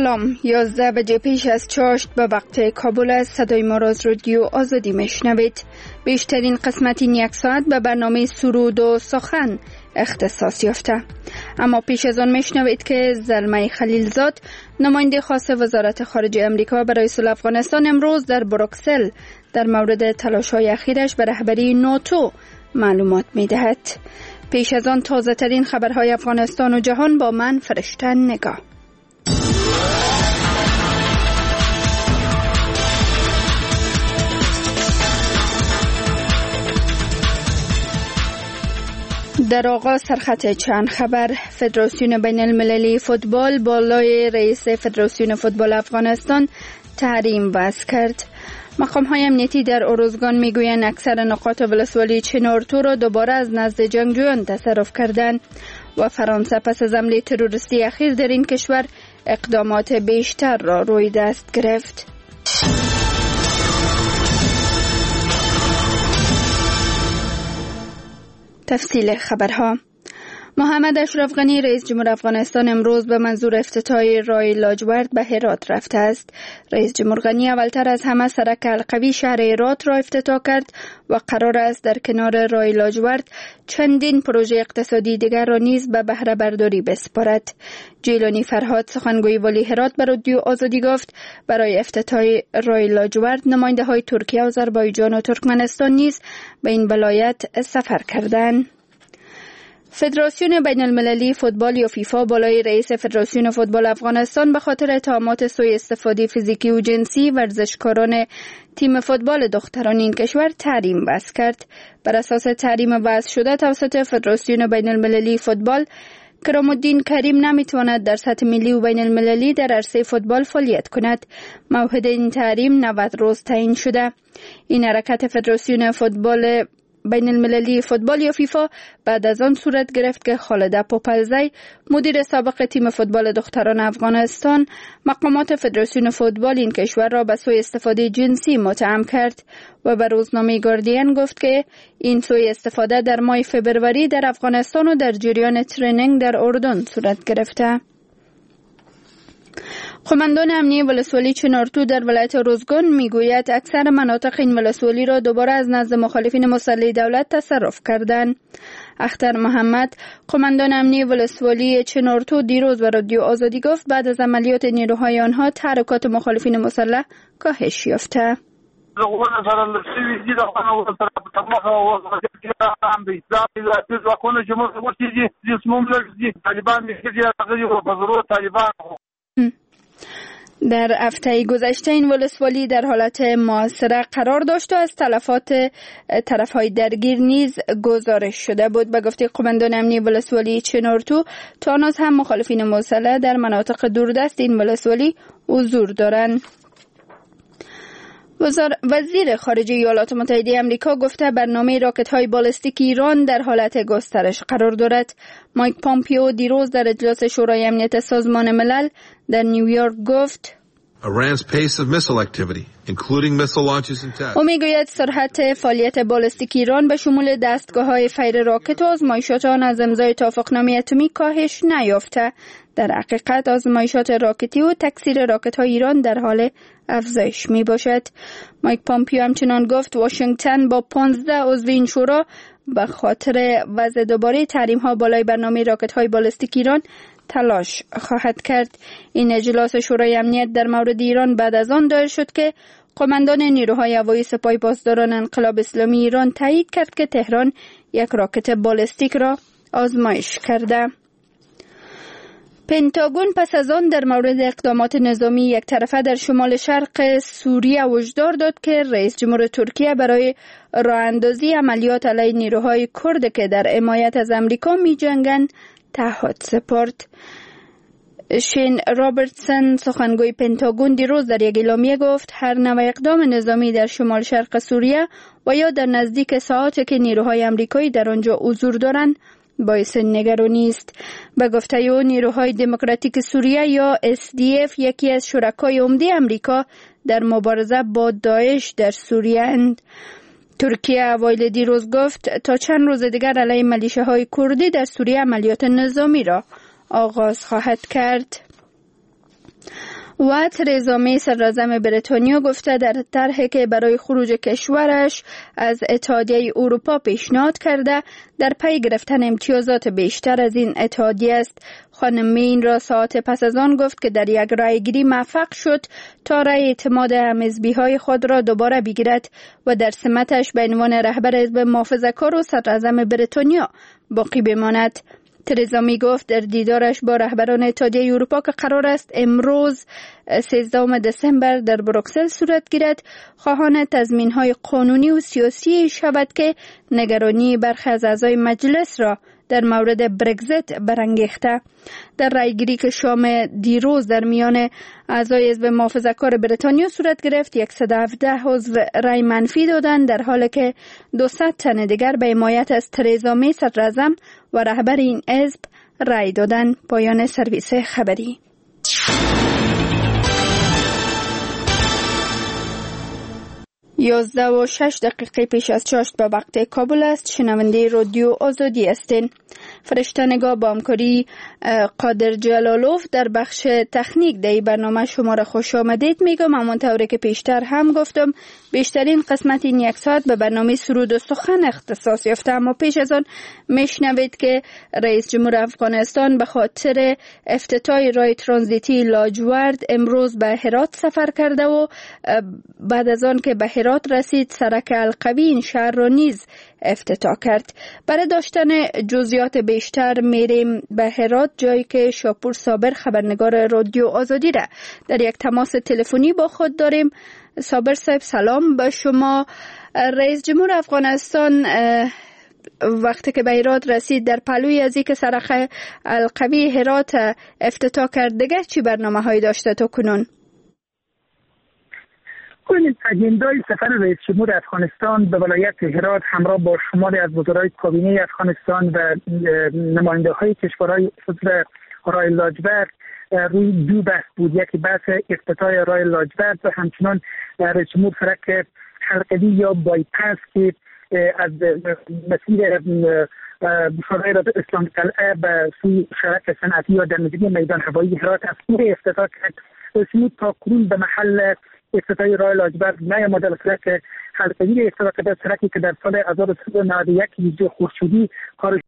سلام. 11 بجه پیش از چاشت به وقت کابل است. صدای ما را از رادیو آزادی میشنوید. بیشترین قسمت این یک ساعت به برنامه سرود و سخن اختصاص یافته. اما پیش از آن میشنوید که زلمه خلیلزاد، نماینده خاص وزارت خارجه امریکا برای صلح افغانستان، امروز در بروکسل در مورد تلاش‌های اخیرش به رهبری ناتو معلومات می‌دهد. پیش از آن تازه ترین خبرهای افغانستان و جهان با من فرشته نگاه. در آغاز سرخط چند خبر. فدراسیون بین المللی فوتبال بالای رئیس فدراسیون فوتبال افغانستان تحریم وضع کرد. مقام‌های امنیتی در اروزگان میگویند اکثر نقاط ولسوالی چنارتو را دوباره از نزد جنگجویان تصرف کردند و فرانسه پس از حمله تروریستی اخیر در این کشور اقدامات بیشتر را روی دست گرفت. تفصیل خبرها. محمد اشرف غنی رئیس جمهور افغانستان امروز به منظور افتتاح راه لاجورد به هرات رفته است. رئیس جمهور غنی اولتر از همه سرک القوی شهر هرات را افتتاح کرد و قرار است در کنار راه لاجورد چندین پروژه اقتصادی دیگر را نیز به بهره برداری بسپارد. جیلانی فرهاد سخنگوی ولی هرات به رادیو آزادی گفت برای افتتاح راه لاجورد نماینده های ترکیه، آذربایجان و ترکمنستان نیز به این ولایت سفر کردند. فدراسیون بین المللی فوتبال یا فیفا بالای رئیس فدراسیون فوتبال افغانستان به خاطر اتهامات سوء استفاده فیزیکی و جنسی ورزشکاران تیم فوتبال دختران این کشور تحریم وضع کرد. بر اساس تحریم وضع شده توسط فدراسیون بین المللی فوتبال، کرام الدین کریم نمیتواند در سطح ملی و بین المللی در عرصه فوتبال فعالیت کند. موعد این تحریم 90 روز تعیین شده. این حرکت فدراسیون فوتبال بین المللی فوتبال یا فیفا بعد از آن صورت گرفت که خالده پوپلزی، مدیر سابق تیم فوتبال دختران افغانستان، مقامات فدراسیون فوتبال این کشور را به سوء استفاده جنسی متهم کرد و به روزنامه گاردین گفت که این سوء استفاده در ماه فوریه در افغانستان و در جریان ترینینگ در اردن صورت گرفته. قماندان امنیه ولسوالی چنارتو در ولایت روزگان میگوید اکثر مناطق این ولسوالی را دوباره از نزد مخالفین مسلح دولت تصرف کردند. اختر محمد، قماندان امنیه ولسوالی چنارتو، دیروز به رادیو آزادی گفت بعد از عملیات نیروهای آنها تحرکات مخالفین مسلح کاهش یافته. در هفته گذشته این ولسوالی در حالت محاصره قرار داشت و از تلفات طرفهای درگیر نیز گزارش شده بود. به گفته قماندان امنیه ولسوالی چنارتو، تا هنوز هم مخالفین مسلح در مناطق دوردست این ولسوالی حضور دارند. وزیر خارجه ایالات متحده آمریکا گفته برنامه راکت‌های بالستیک ایران در حالت گسترش قرار دارد. مایک پامپیو دیروز در اجلاس شورای امنیت سازمان ملل در نیویورک گفت او میگوید سرعت فعالیت بالستیک ایران به شمول دستگاه‌های فیر راکت و آزمایشات آن از امضای توافقنامه اتمی کاهش نیافته. در حقیقت آزمایشات راکتی و تکثیر راکت‌های ایران در حال افزایش می باشد. مایک پامپیو همچنان گفت واشنگتن با 15 عضو این شورا به خاطر وضع دوباره تحریم‌ها بالای برنامه راکت‌های بالستیک ایران تلاش خواهد کرد. این اجلاس شورای امنیت در مورد ایران بعد از آن دایر شد که قماندان نیروهای هوایی سپاه پاسداران انقلاب اسلامی ایران تایید کرد که تهران یک راکت بالستیک را آزمایش کرده. پنتاگون پس از آن در مورد اقدامات نظامی یک طرفه در شمال شرق سوریه هشدار داد که رئیس جمهور ترکیه برای راه اندازی عملیات علیه نیروهای کرد که در حمایت از امریکا می جنگند تعهد سپرد. شین رابرتسن سخنگوی پنتاگون دیروز در یک اعلامیه گفت هر نوع اقدام نظامی در شمال شرق سوریه و یا در نزدیک ساحاتی که نیروهای امریکایی در آنجا حضور دارند باعث نگرانی است. به گفته او نیروهای دموکراتیک سوریه یا SDF یکی از شرکای عمده امریکا در مبارزه با داعش در سوریه اند. ترکیه اوایل دیروز گفت تا چند روز دیگر علیه میلیشیاهای کردی در سوریه عملیات نظامی را آغاز خواهد کرد. و ترزا می صدراعظم بریتانیا گفته در طرحی که برای خروج کشورش از اتحادیه اروپا پیشنهاد کرده در پی گرفتن امتیازات بیشتر از این اتحادیه است. خانم می این را ساعت پس از آن گفت که در یک رایگیری موفق شد تا رای اعتماد همحزبی‌های خود را دوباره بگیرد و در سمتش به عنوان رهبر حزب محافظه‌کار و صدراعظم بریتانیا باقی بماند. ترزا می گفت در دیدارش با رهبران اتحادیه اروپا که قرار است امروز 13 دسامبر در بروکسل صورت گیرد، خواهان تضمین‌های قانونی و سیاسی شود که نگرانی برخی از اعضای مجلس را در مورد برگزیت برانگیخته. در رایگیری که شام دیروز در میان اعضای حزب محافظه‌کار بریتانیا صورت گرفت، 117 عضو رای منفی دادند، در حالی که 200 تن دیگر به حمایت از ترزا می صدراعظم و رهبر این حزب رای دادند. پایان سرویس خبری. 11:06 پیش از چاشت به وقت کابل است. شنونده رادیو آزادی هستین. فرشته نگاه با همکاری قادر جلالوف در بخش تکنیک در برنامه شما را خوش آمدید میگم. همانطوری که پیشتر هم گفتم بیشترین قسمت این یک ساعت به برنامه سرود و سخن اختصاص یافته، اما پیش از آن میشنوید که رئیس جمهور افغانستان به خاطر افتتاح راه ترانزیتی لاجورد امروز به هرات سفر کرده و بعد از آن که به هرات رسید سرک القوی این شهر را نیز افتتاح کرد. برای داشتن جزئیات بیشتر میریم به هرات، جایی که شاپور صابر خبرنگار رادیو آزادی را در یک تماس تلفنی با خود داریم. صابر صاحب سلام به شما. رئیس جمهور افغانستان وقتی که به هرات رسید در پلوی از اینکه سرک القوی هرات افتتاح کرد دیگر چی برنامه هایی داشته تا کنون؟ این اجندای سفر رئیس جمهور افغانستان به ولایت هرات همراه با شماری از وزرای کابینه افغانستان و نماینده های کشورهای عضو راه لاجورد روی دو بحث بود. یکی بحث افتتاح راه لاجورد و همچنان رئیس جمهور سرک حلقوی یا بایپاس که از مسیر شورای اسلام قلعه به سوی شرک صنعتی یا در نزدیکی میدان هوایی هرات از سوی افتتاح کرد. رئیس جمهور تا کنون به محل افتتاح راه لاجورد نیامده و سرک حلقوی افتتاح کرده، سرکی که در سال 1391 ویژه خورشیدی کارش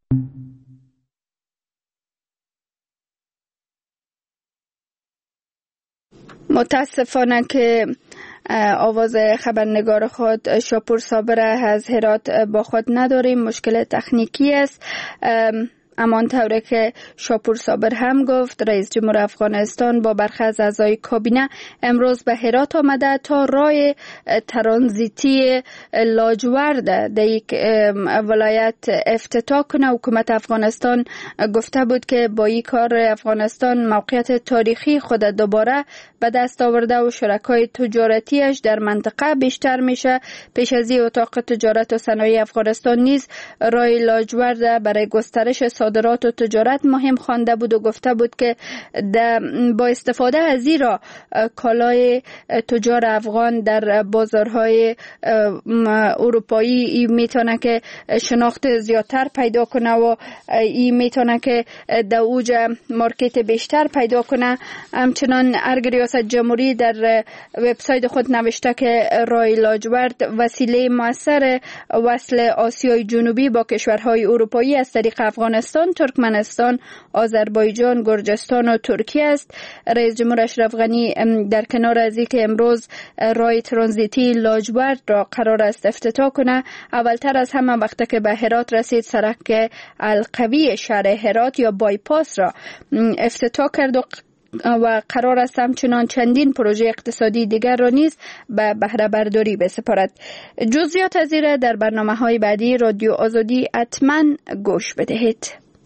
متاسفانه که آواز خبرنگار خود شاپور صابر از هرات با خود نداریم، مشکل تکنیکی است. همانطوری که شاپور صابر هم گفت رئیس جمهور افغانستان با برخی از اعضای کابینه امروز به هرات آمده تا راه ترانزیتی لاجورد در یک ولایت افتتاح کنه. حکومت افغانستان گفته بود که با این کار افغانستان موقعیت تاریخی خود دوباره به دست آورده و شرکای تجارتیش در منطقه بیشتر میشه. پیش از این اتاق تجارت و صنایع افغانستان نیز راه لاجورد برای گسترش صادرات و تجارت مهم خوانده بود و گفته بود که با استفاده از این را کالای تجار افغان در بازارهای اروپایی میتونه که شناخت زیادتر پیدا کنه و این میتونه که در اوج مارکت بیشتر پیدا کنه. همچنان ارگ ریاست جمهوری در وبسایت خود نوشته که راه لاجورد وسیله مؤثر وصل آسیای جنوبی با کشورهای اروپایی از طریق افغانستان، ترکمنستان، آذربایجان، گرجستان و ترکیه است. رئیس جمهور اشرف غنی در کنار از اینکه امروز راه ترانزیتی لاجورد را قرار است افتتاح کنه، اولتر از همه وقتی که به هرات رسید سرک القوی شهر هرات یا بایپاس را افتتاح کرد و قرار است همچنان چندین پروژه اقتصادی دیگر را نیز به بهره برداری بسپارد. جزئیات از این را در برنامه‌های بعدی رادیو آزادی حتما گوش بدهید.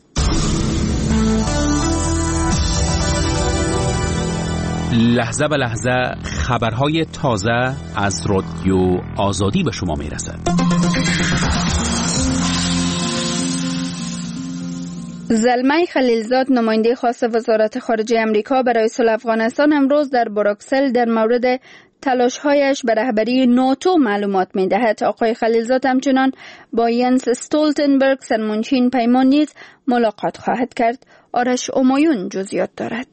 لحظه به لحظه خبرهای تازه از رادیو آزادی به شما میرسد. زلمه خلیلزاد نماینده خاص وزارت خارجه امریکا برای صلح افغانستان امروز در بروکسل در مورد تلاش‌هایش به رهبری ناتو معلومات می‌دهد. آقای خلیلزاد همچنان با ینس استولتنبرگ سرمنشین پیمان نیز ملاقات خواهد کرد. آرش امایون جزئیات دارد.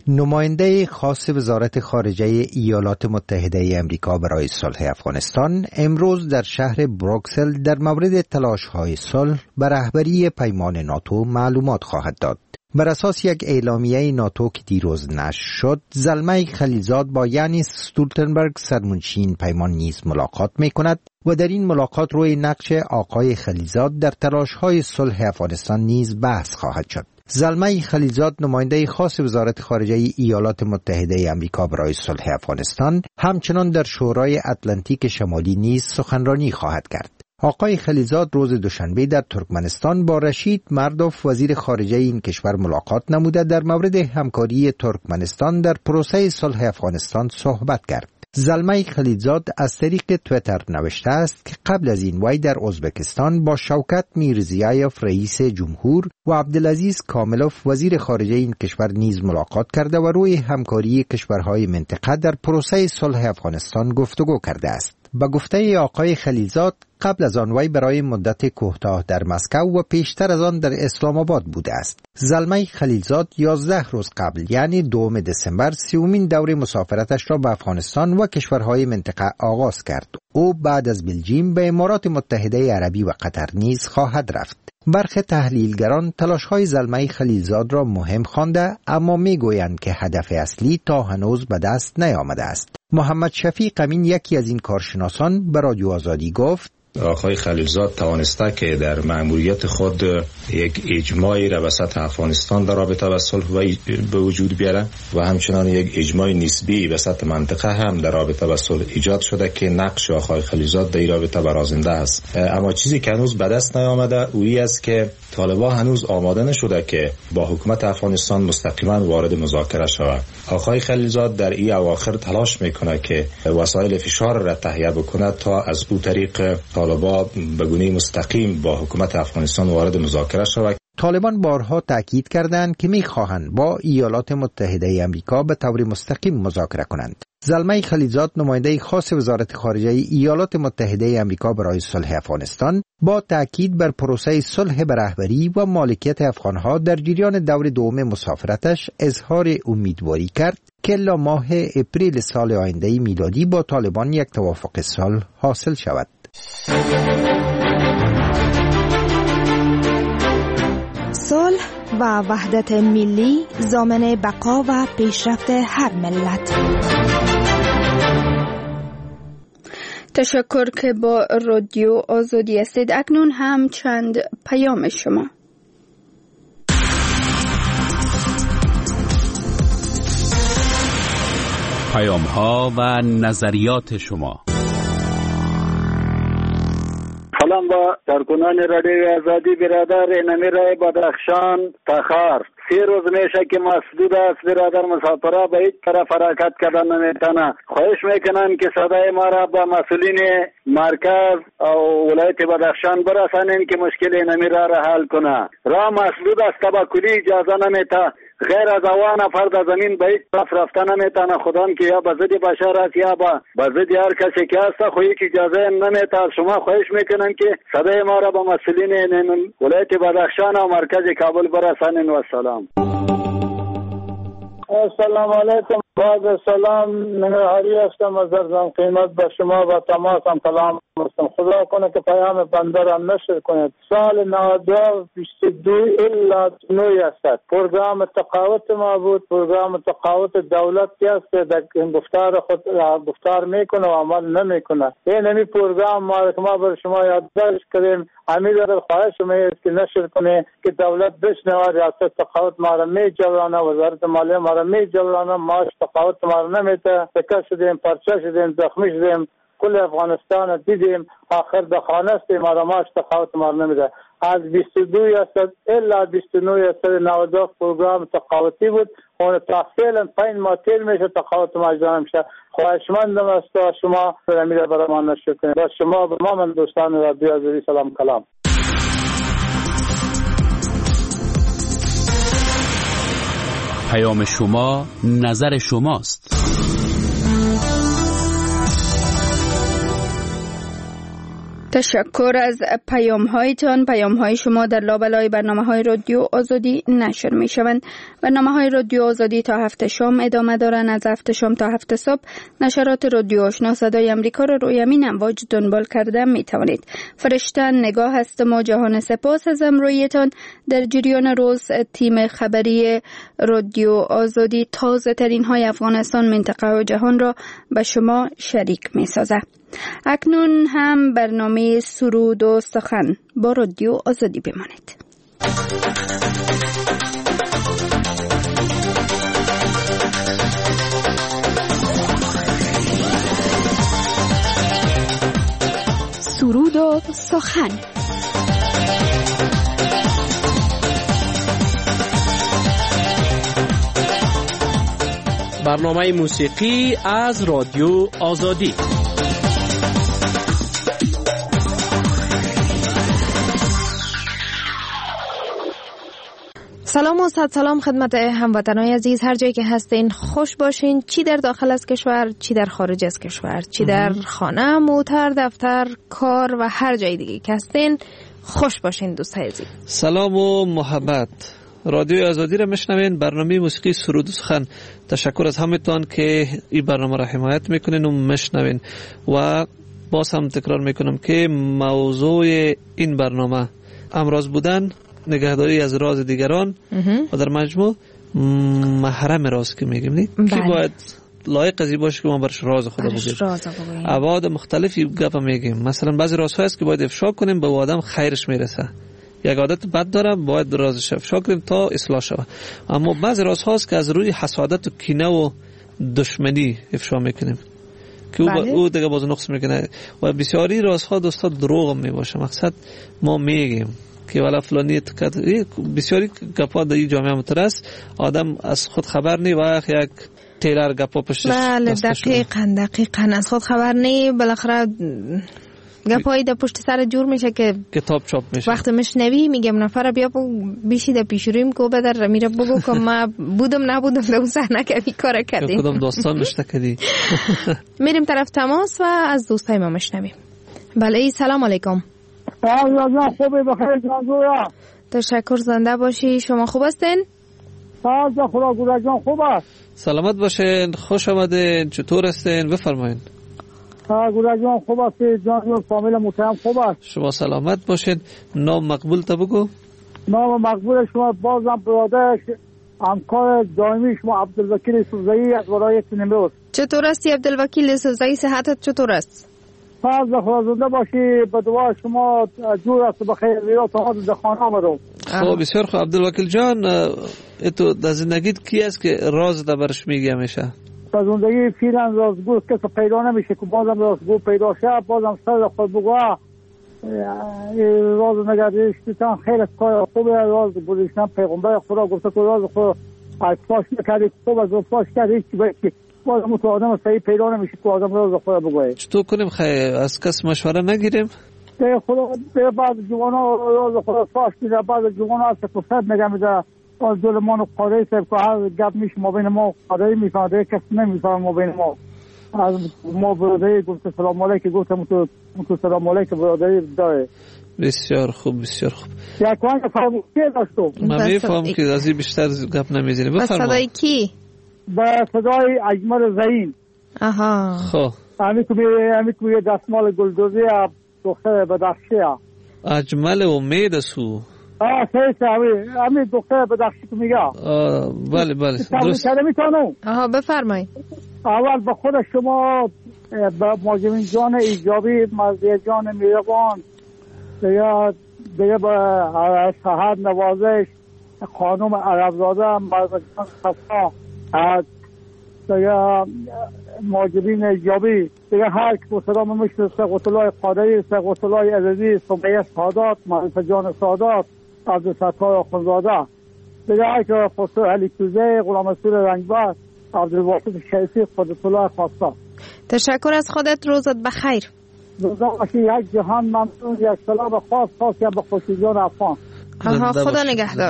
نماینده خاص وزارت خارجه ایالات متحده امریکا برای صلح افغانستان امروز در شهر بروکسل در مورد تلاش‌های صلح به رهبری پیمان ناتو معلومات خواهد داد. بر اساس یک اعلامیه ناتو که دیروز نشر شد، زلمه خلیلزاد با یانس استولتنبرگ سرمنشین پیمان نیز ملاقات می‌کند و در این ملاقات روی نقش آقای خلیلزاد در تلاش‌های صلح افغانستان نیز بحث خواهد شد. زلمه خلیلزاد نماینده خاص وزارت خارجه ایالات متحده امریکا برای صلح افغانستان همچنان در شورای اتلانتیک شمالی نیز سخنرانی خواهد کرد. آقای خلیلزاد روز دوشنبه در ترکمنستان با رشید مردوف وزیر خارجه این کشور ملاقات نموده در مورد همکاری ترکمنستان در پروسه صلح افغانستان صحبت کرد. زلمه خلیلزاد از طریق تویتر نوشته است که قبل از این وی در ازبکستان با شوکت میرزیایف رئیس جمهور و عبدالعزیز کاملوف وزیر خارجه این کشور نیز ملاقات کرده و روی همکاری کشورهای منطقه در پروسه صلح افغانستان گفتگو کرده است. با گفته آقای خلیلزاد قبل از آن وی برای مدت کوتاه در مسکو و پیشتر از آن در اسلام آباد بوده است. زلمه خلیلزاد 11 روز قبل یعنی 2 دسامبر 30مین دور مسافرتش را به افغانستان و کشورهای منطقه آغاز کرد. او بعد از بلژیم به امارات متحده عربی و قطر نیز خواهد رفت. برخی تحلیلگران تلاش‌های زلمه خلیلزاد را مهم خوانده، اما می‌گویند که هدف اصلی تا هنوز به دست نیامده است. محمد شفیق امین یکی از این کارشناسان به رادیو آزادی گفت: آقای خلیلزاد توانسته که در مأموریت خود یک اجماعی را وسط افغانستان در رابطه با صلح به وجود بیاره و همچنان یک اجماع نسبی وسط منطقه هم در رابطه با صلح ایجاد شده که نقش آقای خلیلزاد در این رابطه برازنده است. اما چیزی که هنوز به دست نیامده اویی است که طالبان هنوز آماده نشده که با حکومت افغانستان مستقیما وارد مذاکره شود. آقای خلیلزاد در این اواخر تلاش میکنه که وسایل فشار را تهیه بکنه تا از او طریق طالبان به گونه مستقیم با حکومت افغانستان وارد مذاکره شود. طالبان بارها تاکید کردند که میخواهند با ایالات متحده امریکا به طور مستقیم مذاکره کنند. زلمه خلیلزاد نماینده خاص وزارت خارجه ایالات متحده امریکا برای صلح افغانستان با تاکید بر پروسه صلح به رهبری و مالکیت افغانها در جریان دور دوم مسافرتش اظهار امیدواری کرد که الا ماه اپریل سال آینده میلادی با طالبان یک توافق صلح حاصل شود. صلح و وحدت ملی ضامن بقا و پیشرفت هر ملت. تشکر که با رادیو آزادی هستید. اکنون هم چند پیام شما. پیام ها و نظریات شما. سلام با کارکنان رادیو آزادی برادر نمیر بدخشان تخار. 3 روز میشه که مسدود است برادر، مسافرها به هیچ طرف حرکت کردن نمیتونه. خواهش میکنم که صدای ما را به مسئولین مرکز او ولایت بدخشان برسانین که مشکل نمیر را حل کنه. راه مسدود است، با کلی اجازه نمیته. غیر از آوان فرد زمین به هیچ طرف رفتن نمیتونه. خودم که یا به ضد بشر است یا به ضد هر کسی که هست خو هیچ اجازه نمیته. شما خواهش میکنم که صدای ما را به مسئولین ولایت بدخشان و مرکز کابل برسانین. و سلام. السلام علیکم. بعد سلام، نهاری هستم از ارزم قیمت به شما و تماسم کلام هستم. خدا کنه که پیام بنده را نشر کنید. سال 92 الا نوی است. پروگرام تقاوت ما بود، پروگرام تقاوت دولتی است که گفتار خود گفتار میکنه و عمل نمیکنه. این همی پروگرام ما بر شما یادداشت کردیم. امید را خواهش می‌کنم که نشر کنه که دولت بشنوه. ریاست تقاوت ما را میجورانه، وزارت مالیه ما را میجورانه، ماش تقاوت ما را نمیته. تکه شدیم، پرچه شدیم، زخمی شدیم، کل افغانستان دیدیم، آخر به خانه استیم، ما را ماش تقاوت ما را نمیده. از 22 الا 29 است 92 پروگرام تقاوتی بود. اون تفصیلا 5 ماه تیر میشه تقاوت ما اجرا میشه. خواهشمندم از شما امید برای ما نشر کنید. با شما به ما من دوستان رادیو آزادی سلام کلام. پیام شما نظر شماست. تشکر از پیام هایتان. پیام های شما در لابلای برنامه های رادیو آزادی نشر می شوند. برنامه های رادیو آزادی تا 7 شام ادامه دارند. از 7 شام تا 7 صبح نشرات رادیو آشنا صدای امریکا را روی امین امواج دنبال کرده می توانید. فرشتن نگاه هستم و جهان سپاس از همراهیتان. در جریان روز تیم خبری رادیو آزادی تازه ترین های افغانستان، منطقه و جهان را به شما شریک می سازد. اکنون هم برنامه سرود و سخن با رادیو آزادی بمانید. سرود و سخن. برنامه موسیقی از رادیو آزادی. سلام و صد سلام خدمت هموطنان عزیز، هر جایی که هستین خوش باشین، چی در داخل از کشور، چی در خارج از کشور، چی در خانه، موتر، دفتر، کار و هر جای دیگه که هستین خوش باشین دوستای عزیز. سلام و محبت. رادیو آزادی را میشنوین، برنامه موسیقی سرود و سخن. تشکر از همتون که این برنامه را حمایت میکنین و میشنوین. و باز هم تکرار میکنم که موضوع این برنامه امراض بودن، نگهداری از راز دیگران و در مجموع محرم راز که میگیم نه کی باید لایق ازی باشه که ما برش راز خدا بگیم. ابعاد مختلفی گپ میگیم. مثلا بعضی رازها هست که باید افشا کنیم به آدم خیرش میرسه. یک عادت بد داره باید رازش افشا کنیم تا اصلاح شود. اما بعضی رازها هست که از روی حسادت و کینه و دشمنی افشا میکنیم که او دیگه باز نقص میکنه. و بسیاری رازها دوستا دروغ میباشه. مقصد ما میگیم که والا فلانی بسیاری گپا در این جامعه مترس آدم از خود خبر نی و یک تیلر گپا پشتش. بله دقیقاً از خود خبر نی، بالاخره گپایی در پشت سر جور میشه که کتاب چاپ میشه. وقتی مشنوی میگم نفر بیا بیشی در پیشرویم که بدر میره بگو که ما بودم نبودم در اون صحنه که این کار کردیم. کدام داستان نشته کردی. میریم طرف تماس و از دوستای ما مشنویم. بله سلام علیکم. خوبه بخیر جان. تشکر، زنده باشی. شما خوب هستین؟ خدا جان خوب است. سلامت باشین، خوش آمدین. چطور هستین؟ بفرمایید. جان خوب است جان، فامیل محترم خوب است. شما سلامت باشین. نام مقبول تا بگو. نام مقبول شما بازم برادر همکار دائمی شما عبدالوکیل سوزایی از ولایت نیمروز. چطور هستی عبدالوکیل سوزایی؟ صحتت چطور است؟ خدا زنده باشی. به دعا شما جور است بخیر. ویرا تا در خانه آمدم. خب بسیار خوب عبدالوکیل جان، تو در زندگیت کی است که راز در برش میگی همیشه؟ در زندگی فعلا رازگو کسی پیدا نمیشه که بازم رازگو پیدا شه. بازم سر خود بگو راز نگردیشتن خیلی کار خوبه. راز بودیشتن پیغمبر خدا گفته که راز خود از فاش نکردی خوب از فاش کردی که بازم تو آدم صحیح پیدا نمیشه که آدم راز خدا بگوه. چطور کنیم خیلی از کس مشوره نگیریم؟ به خدا به بعض جوانا راز خدا فاش میده، بعض جوانا هست که فرصت نگه میده. از دل ما و قادری صاحب که هر گپ میشه ما بین ما قادری میفهمده، کسی نمیفهمه ما بین ما. از ما برادری گفته سلام علیک، گفتم تو سلام علیک برادری داره. بسیار خوب بسیار خوب. یک وقت فرموشی داشتم. من میفهم که از این بیشتر گپ نمیزنیم. بفرما. با صدای کی؟ با صدای اجمل زعیم. آها. خب امی که دستمال گلدوزی دختر بدخشی. اجمل امید سو. صحیح امی دختر بدخشی که میگه. بله درست. آها بفرمایید. اول به خود شما به ماجمین جان ایجابی، مرزی جان میربان، دیگه به صحت نوازش، خانم عربزاده، مرزی جان صفا، دیگه ماجمین ایجابی، دیگه هر که سلام میشه سقوطلای قادری، سقوطلای عزیزی، سمیه سادات، معرفت جان سادات، عبدالستار آخونزاده، دیگه هر که خسرو علی توزه، غلام رسول رنگبر، عبدالواسط شریفی، خودتولای خواسته. تشکر از خودت، روزت بخیر. روزت بخیر. یک جهان ممنون، یک سلام خاص یا به خوشیجان افغان. خدا نگهدار.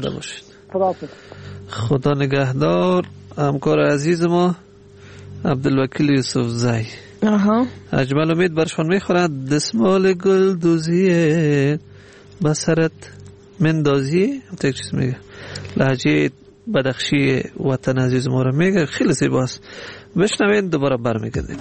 خدا نگهدار. همکار عزیز ما عبدالوکیل یوسف زی. اجمل امید برشان میخورد دستمال گل دوزیه بسرت مندازی یک چیز میگه لهجه بدخشی وطن عزیز ما رو میگه خیلی زیباست بشنوین دوباره برمیگردیم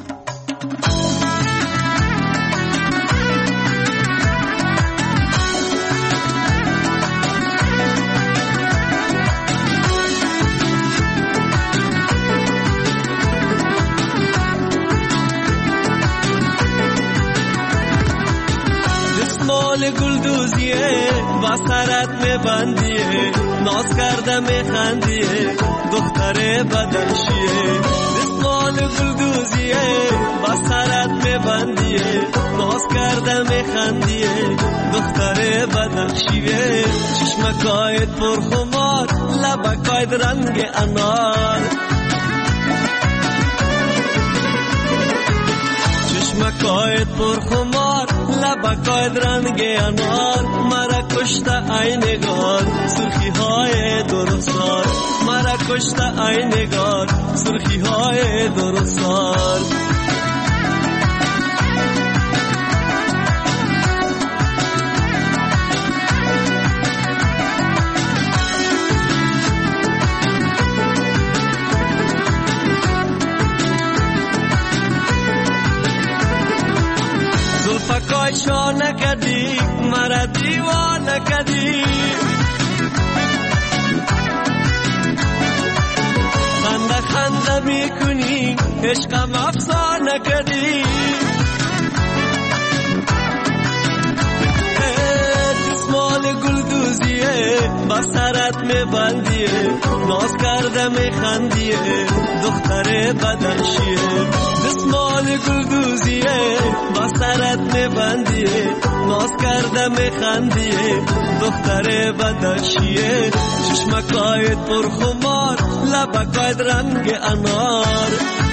گلدوزیه با سرت میبندیه ناز کرده میخندیه دختر بدخشیه دستمال گلدوزیه با سرت میبندیه ناز کرده میخندیه دختر بدخشیه چشمکایت پرخمار لبکایت رنگ انار چشمکایت پرخمار لبکایت رنگ انار مرا کشته ای نگار سرخی های درستار مرا کشته ای نگار سرخی های درستار پکای شانه کدی مرا دیوانه کدی خنده خنده میکنی عشقم افسانه کدی دستمال گلدوزیه با سرت میبندیه ناز کرده میخندیه دختر بدخشیه دستمال گلدوزیه با سرت میبندیه ناز کرده میخندیه دختر بدخشیه چشمکایت پرخمار لبکایت رنگ انار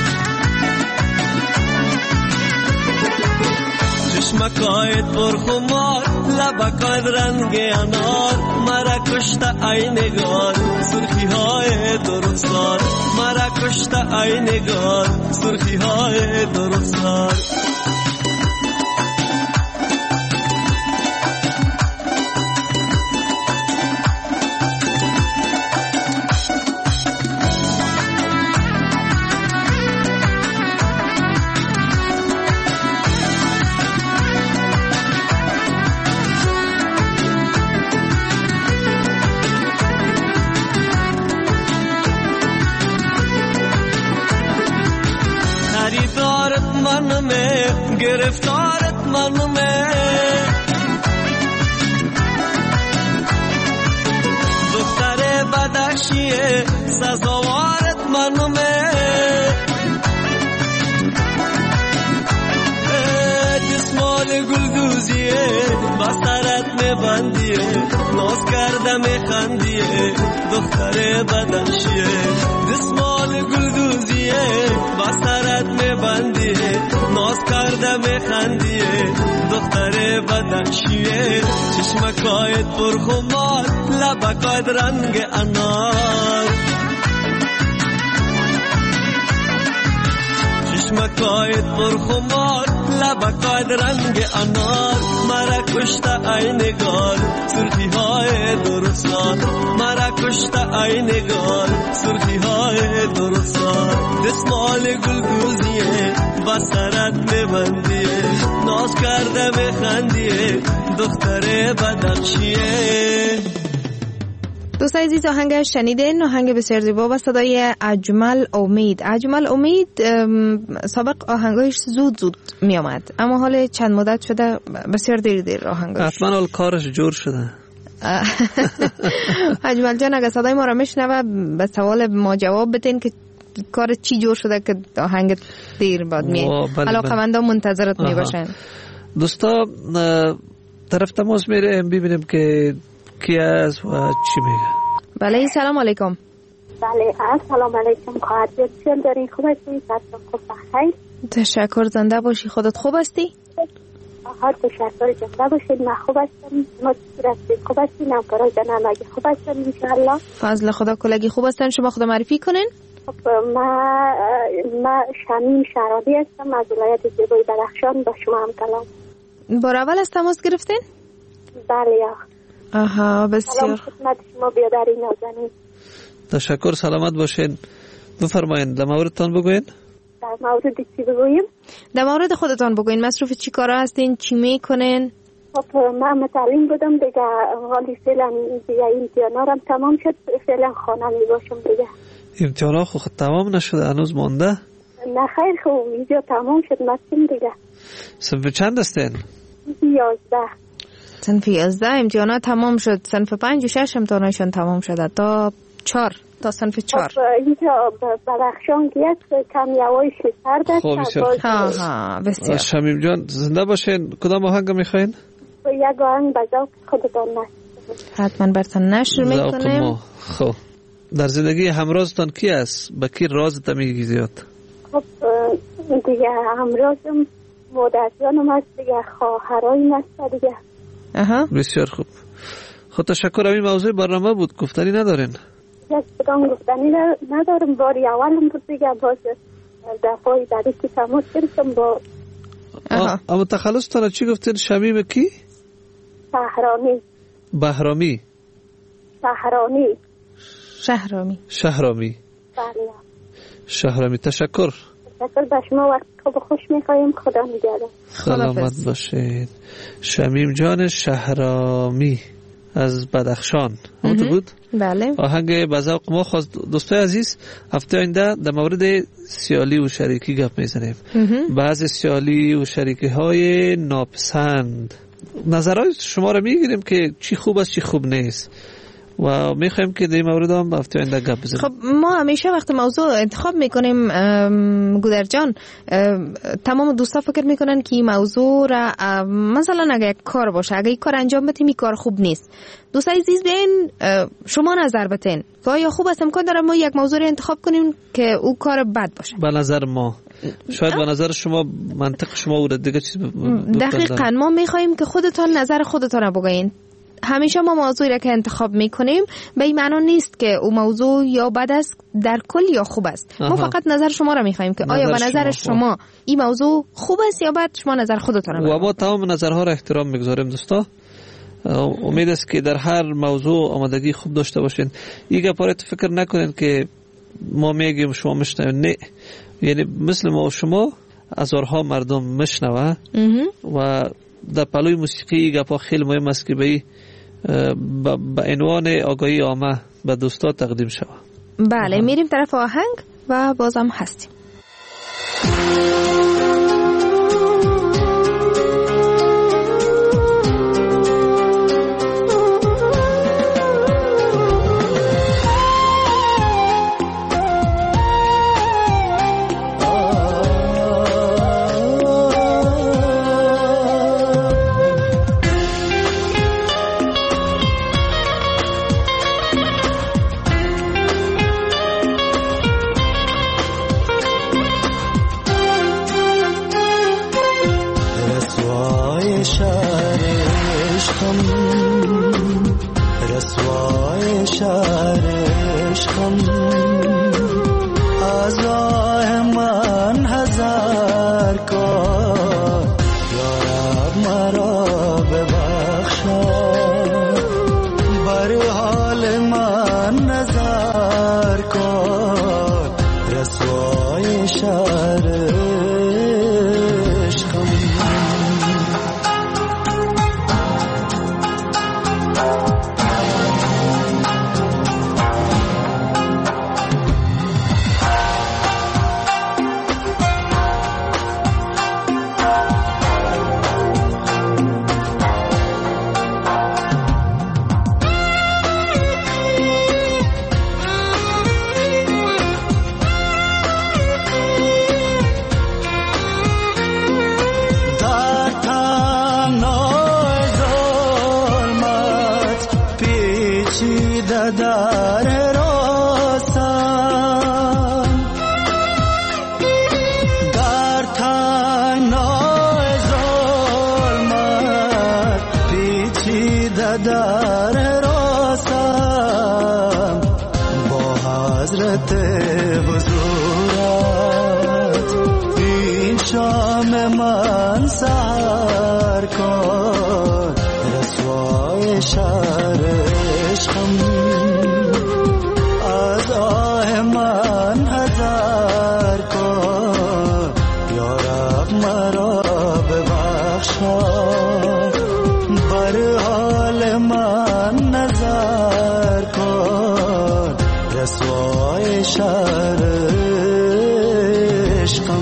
چشمکایت پرخمار لبکایت رنگ انار مرا کشته ای نگار سرخی های درستار مرا کشته ای نگار سرخی های درستار گرفتارت منمه دختر بدخشیه سزاوارت منمه دستمال گلدوزیه بسترت میبندیه ناز کرده میخندیه دختر بدخشیه دستمال گلدوزیه بسترت میبندیه ناز کرده میخندیه دختر بدخشیه چشمکایت پرخمار لبکایت رنگ انار چشمکایت پرخمار لبکایت رنگ انار مرا کشته ای نگار سرخی های درستار مرا کشته ای نگار سرخی های درستار دستمال گلدوزیه بسترت میبندیه ناز کرده میخندیه دختر بدخشیه. دوستان عزیز آهنگ شنیدین، آهنگ بسیار زیبا با صدای اجمل امید. اجمل امید سابق آهنگایش زود می آمد، اما حال چند مدت شده بسیار دیر آهنگایش. حتما حال کارش جور شده. اجمل جان اگه صدای ما را میشنوه به سوال ما جواب بدین که کار چی جور شده که آهنگ دیر بعد علاقه‌مندان منتظرت می باشن. دوستا طرف تماس میریم ببینیم که کی است و چی میگه. بله سلام علیکم. بله سلام علیکم. خواهد چون داری خوب هستی؟ خوب بخیر. تشکر، زنده باشی. خودت خوب هستی؟ تشکر، زنده باشید. من خوب هستم. ما خوب هستیم. نمکارای جنم اگه خوب هستم انشاءالله. فضل خدا کلگی خوب هستن. شما خدا معرفی کنین. ما شمیم شرابی هستم از ولایت زیبای بدخشان. با شما هم کلام. بار اول از تماس گرفتین؟ بله یا. آها بسیار. سلام خدمت شما بیاداری نازنین. تشکر، سلامت باشین. بفرمایید در موردتان بگوین. در مورد چی بگویم؟ در مورد خودتان بگوین. مصروف چی کارا هستین؟ چی میکنین؟ من متعلم بودم دیگه، حالی فعلا دیگه امتحانارم تمام شد، فعلا خانه می باشم دیگه. امتحانا خود تمام نشده هنوز مانده؟ نه خیر، خوب اینجا تمام شد مستیم دیگه. صنف چند هستین؟ 11. صنف 11 امتحانا تمام شد. صنف 5 و 6 امتحانایشان تمام شده تا 4 تا صنف 4. اینجا بدخشان که کم یوایش سرد است. خب بسیار بسیار. شمیم جان زنده باشین. کدام آهنگ میخواین؟ یک آهنگ به ذوق خودتان نشر. حتما براتون نشر میکنیم. خب در زندگی همرازتان کی است؟ با کی رازت میگی زیاد؟ خب دیگه همرازم مادر جانم هست دیگه، خواهرای هست دیگه. بسیار خوب. خب تشکر. این موضوع برنامه بود، گفتنی ندارین؟ یک بدان گفتنی ندارم. باری اولم بود دیگه، باز دفعی بعدی که تماس گرفتم با. اما تخلصتان چی گفتین؟ شمیم کی؟ شهرامی. بهرامی. شهرامی. بله. شهرامی. تشکر به شما. وقت خوب خوش میخواییم. خدا نگهدار. سلامت باشید. شمیم جان شهرامی از بدخشان همونطور بود؟ بله. آهنگ بذوق ما خواست. دوستای عزیز هفته آینده در مورد سیالی و شریکی گپ میزنیم. بعض سیالی و شریکی های ناپسند، نظرهای شما رو میگیریم که چی خوب است چی خوب نیست و میخوایم که در این مورد هم هفته آینده گپ بزنیم. خب ما همیشه وقت موضوع انتخاب میکنیم گودر جان، تمام دوستا فکر میکنن که این موضوع را مثلا اگه یک کار باشه، اگه یک کار انجام بدیم این کار خوب نیست. دوستای عزیز بیاین شما نظر بتین که آیا خوب است امکان داره ما یک موضوع را انتخاب کنیم که او کار بد باشه. به نظر ما شاید به نظر شما منطق شما او دیگه چیز دقیقاً ما میخوایم که خودتان نظر خودتان را بگین. همیشه ما موضوعی را که انتخاب میکنیم به این معنی نیست که او موضوع یا بد است در کل یا خوب است. ما فقط نظر شما را میخوایم که آیا به نظر شما این موضوع خوب است یا بد. شما نظر خودتان را و ما تمام نظرها را احترام میگذاریم دوستا. امید است که در هر موضوع آمادگی خوب داشته باشین. یک پارت فکر نکنین که ما میگیم شما میشنوین. نه، یعنی مثل ما و شما هزارها مردم میشنوه و در پلوی موسیقی گپا خیلی مهم است که به عنوان آگاهی عامه به دوستا تقدیم شود. بله میریم طرف آهنگ و بازم هستیم. در راستم با حضرت کن رسوای شهر عشقم از آه من حذر کن یا رب مرا ببخشا بر حال من نظر کن رسوای شهر عشقم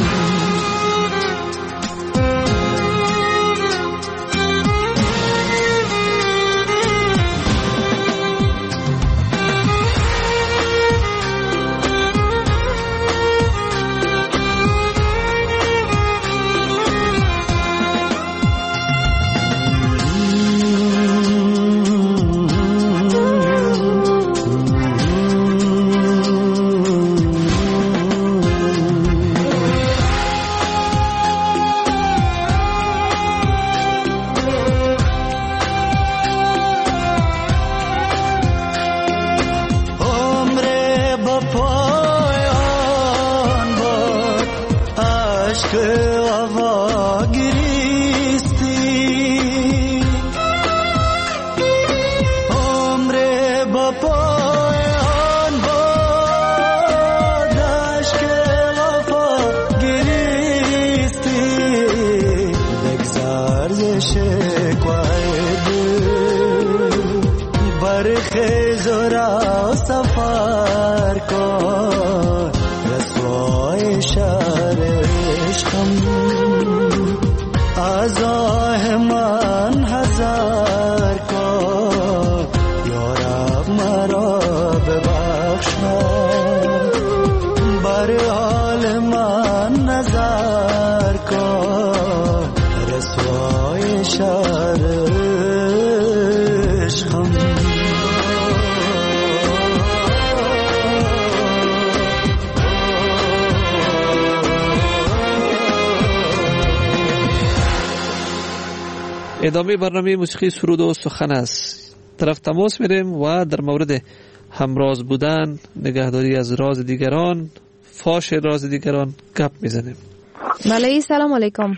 ادامه برنامه موسیقی سرود و سخن است. طرف تماس میریم و در مورد همراز بودن، نگهداری از راز دیگران، فاش راز دیگران گپ میزنیم. بله سلام علیکم.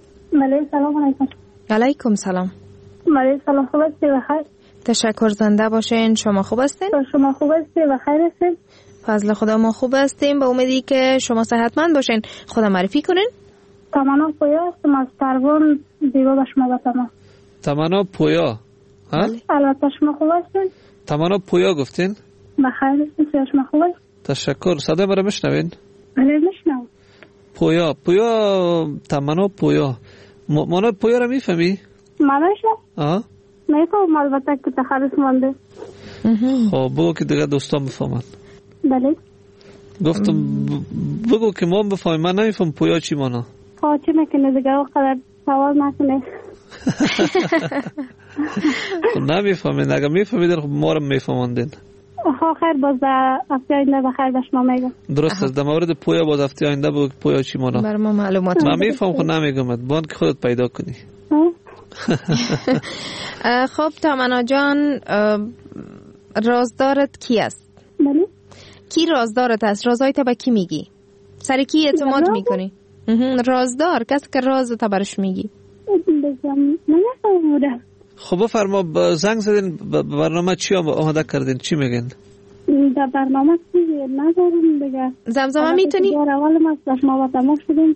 بله سلام علیکم. علیکم سلام. بله سلام، خوب هستی و خیر؟ تشکر، زنده باشین. شما خوب هستین؟ شما خوب هستی و خیر هستین؟ فضل خدا ما خوب هستیم، به امیدی که شما صحتمند باشین. خدا معرفی کنین. تمنا پویا هستم از پروان، دیگه به شما بتمام. تمنا پویا؟ البته شما خوب هستین؟ تمنا پویا گفتین؟ بخیر هستین، شما خوب هستین؟ تشکر. صدا مرا میشنوین؟ بله میشنوم. پویا تمنا پویا، مانا پویا را میفهمی؟ ماناش نه؟ میفهم، البته که تخصص مانده. خب بگو که دیگه دوستان بفهمن. بله گفتم بگو که ما بفهمیم. من نمیفهم پویا چی مانا. خب چی میکنه دیگه وقت سوال نکنه. نمیفهمین، اگه میفهمیدین خب ما رو میفهماندین. خیر، باز هفته آینده بخیر به شما میگم. درست است. در مورد پویا باز هفته آینده بگو پویا چی مانا. بر ما معلومات من میفهم خود نمیگم، باید که خودت پیدا کنی. خب تمنا جان، رازدارت کی است؟ بله. کی رازدارت است؟ رازهای تا به کی میگی؟ سر کی اعتماد میکنی؟ رازدار، کسی که راز تا برش میگی. خب بفرما، زنگ زدین برنامه چی آماده کردین؟ چی میگین؟ در برنامه چی نداریم دیگه. زمزمه میتونی؟ اول ما با شما تماس شدیم.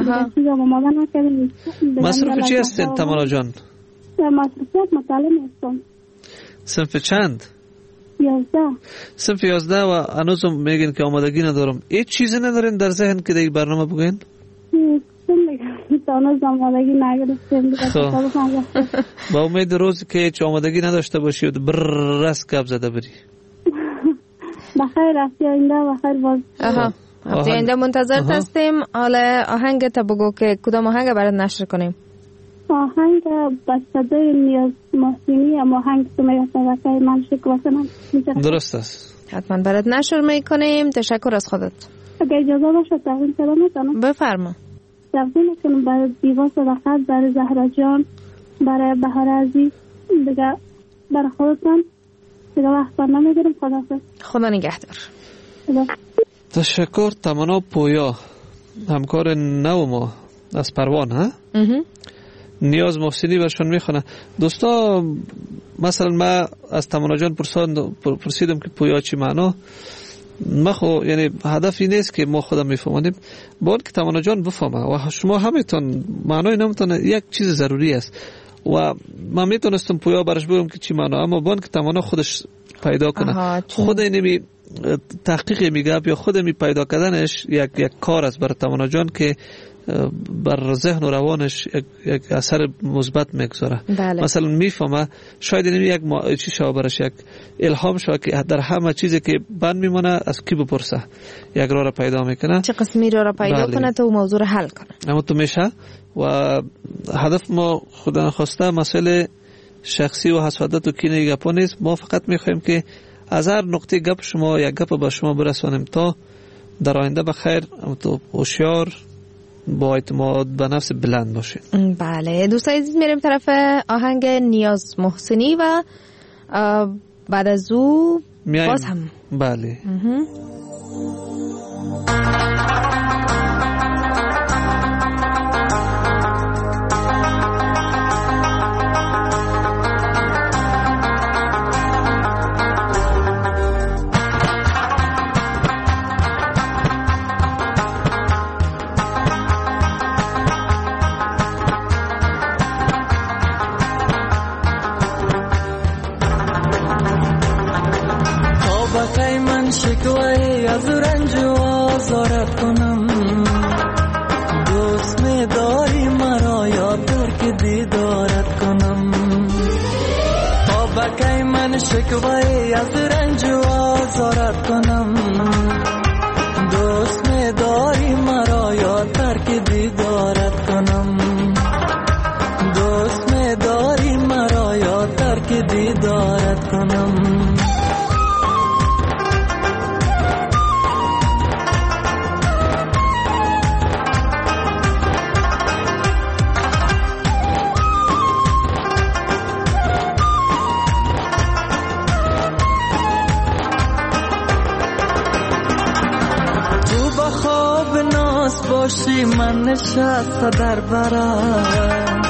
مصروف چی هستین تمنا جان؟ مصروفیت مطالعه هستم. صنف چند؟ 11. صنف 11 و هنوزم میگین که آمادگی ندارم. هیچ چیزی ندارین در ذهن که دیگه برنامه بگین؟ با امید روزی که هیچ آمادگی نداشته باشی و بررس گپ زده بری. بخیر، هفته آینده بخیر باز. هفته آینده منتظر هستیم. حالا آهنگ تا بگو که کدام آهنگ برات نشر کنیم؟ آهنگ با صدای نیاز محسینی، اما آهنگ که میگه من شکواسنم. درست است. حتما برات نشر میکنیم. تشکر از خودت. اگه اجازه باشه تقدیم کردم میتونم؟ بفرما. تقدیم میکنم برای دیوا صداقت، برای زهرا جان، برای بهار عزیز، دیگه برای خودتان. دیگه وقت بر نمیگیرم. خدا نگهدار. تشکر. تمنا پویا، همکار نو ما از پروان. ها نیاز محسنی برشان میخونه. دوستا مثلا ما از تمنا جان پرسیدم که پویا چی معنا. ما خو یعنی هدفی نیست که ما خودم میفهمیم، با اون که تمنا جان بفهمه و شما همتون معنای نمیتونه یک چیز ضروری است و من میتونستم پویا برش بگم که چی معنا، اما با اون که تمنا خودش پیدا کنه. خود اینمی تحقیق میگه یا خود می پیدا کردنش یک کار است برای تمنا جان که بر ذهن و روانش یک اثر مثبت میگذاره. بله. مثلا میفهمه شاید این یک چی شو برش یک الهام شو که در همه چیزی که بند میمونه از کی بپرسه، یک راه را پیدا میکنه، چه قسمی راه را پیدا کنه تا موضوع را حل کنه. اما تو میشه و هدف ما خدا نخواسته مسئله شخصی و حسادت و کینه گپا نیست. ما فقط میخوایم که از هر نقطه گپ شما یک گپ به شما برسانیم تا در آینده بخیر تو هوشیار با اعتماد به نفس بلند باشه. بله دوستان عزیز، میریم طرف آهنگ نیاز محسنی و بعد از او باز هم بله شکوه از رنج و آزارت کنم، دوست می داری مرا یا ترک دیدارت کنم. تا بکی من شکوه از رنج و آزارت کنم، دوست می داری مرا یا ترک دیدارت کنم، دوست می داری مرا یا ترک دیدارت کنم. باشی من نشسته در برم،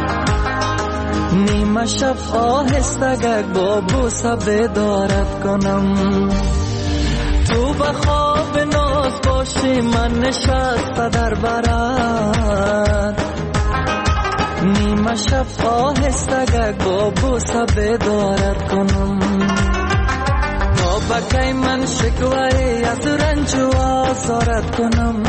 نیمه شب آهسته با بوسه بیدارت کنم. تو به خواب ناز باشی من نشسته در برم، نیمه شب آهسته با بوسه بیدارت کنم. بکی من شکوه از رنج و آزارت کنم،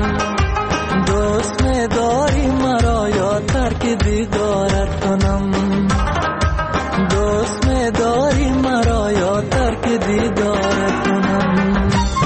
دوست می داری مرا یا ترک دیدارت کنم، دوست می داری مرا یا ترک دیدارت کنم.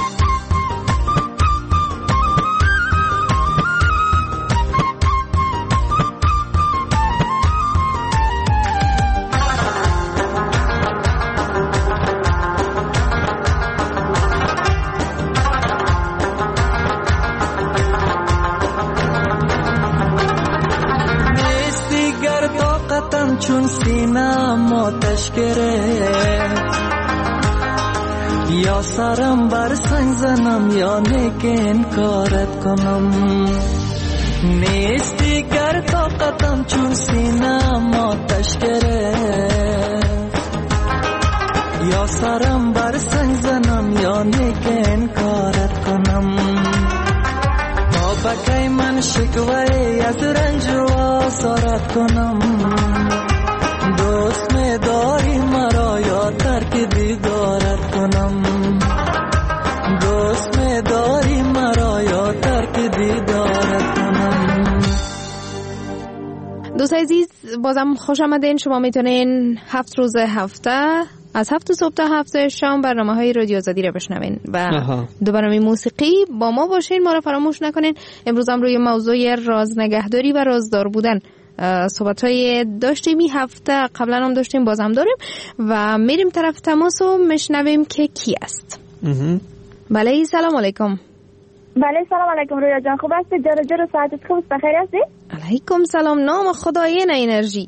چون سینم آتش گرفت، یا سرم بر سنگ زنم یا نیک انکارت کنم. نیستی گر طاقتم چون سینم آتش گرفت، یا سرم بر سنگ زنم یا نیک انکارت کنم. بکی من شکوه از رنج و آزارت کنم، دوست می داری مرا یا ترک دیدارت کنم، دوست می داری مرا یا ترک دیدارت کنم. دوست عزیز بازم خوش آمدین. شما میتونین 7 روز هفته از 7 صبح تا 7 شام برنامه‌های رادیو آزادی رو بشنوین و دو برنامه موسیقی با ما باشین. ما رو فراموش نکنین. امروز هم روی موضوع راز نگهداری و رازدار بودن صحبت‌های داشتیم. این هفته قبلا هم داشتیم، باز هم داریم و میریم طرف تماس و میشنویم که کی است. بله سلام علیکم. بله سلام علیکم رویا جان، خوب هستی؟ جر ساعتت خوب است؟ بخیر هستی؟ علیکم سلام. نام خدای نه انرژی.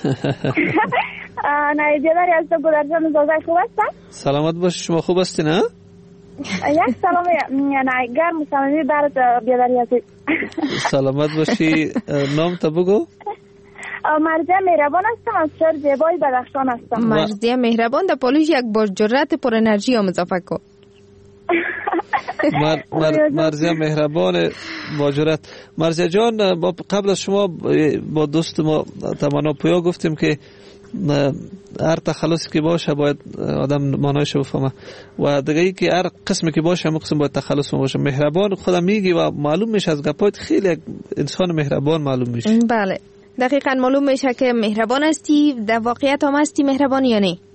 نه بیاداری از تو گذاشتن زوزای خوب هستن؟ سلامت باشی، شما خوب هستی نه؟ یک سلام نه گرم سلامی برات بیاداری هستی. سلامت باشی. نام تا بگو. مرضیه مهربان هستم، از شهر زیبای بدخشان هستم. مرضیه مهربان در پالوش یک با جرأت پر انرژی هم اضافه کن. مرضیه مهربان با جرأت. مرضیه جان، قبل از شما با دوست ما تمنا پویا گفتیم که هر تخلصی که باشه باید آدم معنایش بفهمه و دیگه ای که هر قسمی که باشه هم قسم باید تخلص باشه. مهربان خودم میگی و معلوم میشه از گپایت خیلی انسان مهربان معلوم میشه. بله دقیقاً معلوم میشه که مهربان هستی. در واقعیت هم هستی مهربان یا نه؟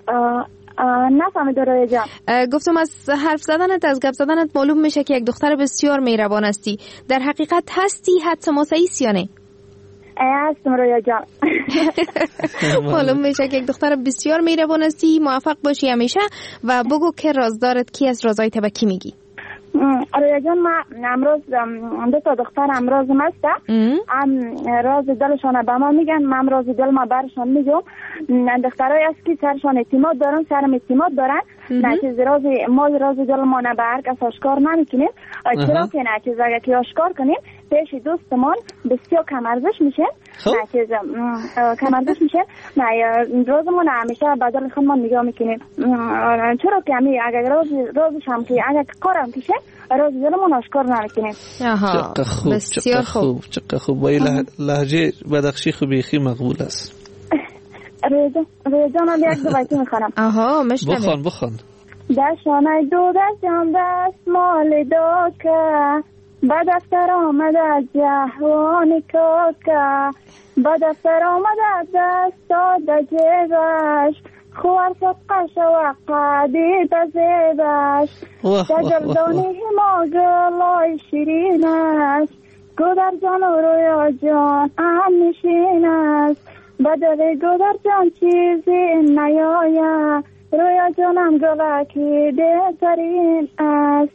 نفهمیدم رویا جان. گفتم از حرف زدنت، از گپ زدنت معلوم میشه که یک دختر بسیار مهربان هستی. در حقیقت هستی حدس مسایس یا نه؟ هستم رویا جان. معلوم میشه که یک دختر بسیار مهربان هستی. موفق باشی همیشه و بگو که رازدارت کی از رازای به کی میگی؟ رویا جان ما امروز دو تا دختر امروز هسته، راز دلشان به ما میگن، من راز دل ما برشان میگم. دخترای است که سرشان اعتماد دارن، سرم اعتماد دارن، نه چیز راز دل ما نه به هر کس آشکار نمیکنیم. چرا که نه چیز اگر که آشکار کنیم پیش دوستمان بسیار کم ارزش میشه. نه چیز کم ارزش میشه. نه رازمون همیشه بدل خودمان نگاه میکنیم. چرا که همی اگر رازش هم که اگر کارم کشه راز دلمون آشکار نمیکنیم. چقدر خوب، بسیار خوب، چقدر خوب. با این لهجه بدخشی خوبی خی مقبول است. رویا جان هم یک دو بیتی میخوانم. مشنویم. بخوان. دشانه دو دستم دست مال داد که به دفتر آمد از جهانی کاد که به دفتر آمد از دست داد جیبش خوار صدقش و قدید زیبش دجلدانی ما گلای شیرینش گودر جان و رویا جان هم نشین است بدل گودر جان چیزی نیاید رویا جانم گلکی بهترین است.